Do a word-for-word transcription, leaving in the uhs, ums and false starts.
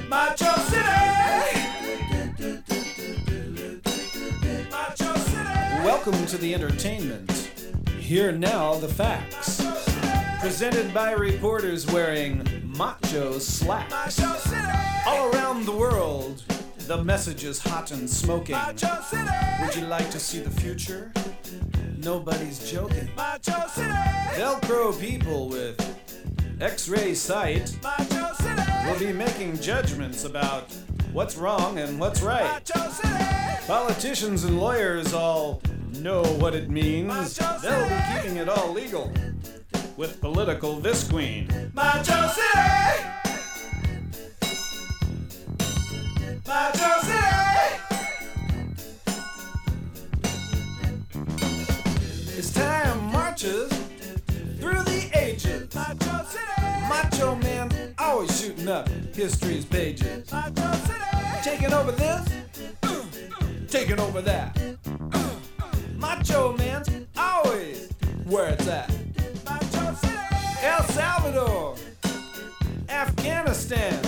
Macho City! Macho City! Welcome to the entertainment. Here now the facts. Presented by reporters wearing macho slacks. All around the world, the message is hot and smoking. Would you like to see the future? Nobody's joking. Velcro people with X-ray sight will be making judgments about what's wrong and what's right. Politicians and lawyers all know what it means. They'll be keeping it all legal with political visqueen. Macho City! Macho City! As time marches through the ages, Macho City! Macho man always shooting up history's pages. Macho City! Taking over this, uh, taking over that. Uh, Macho man's always where it's at. Macho City! El Salvador, Afghanistan,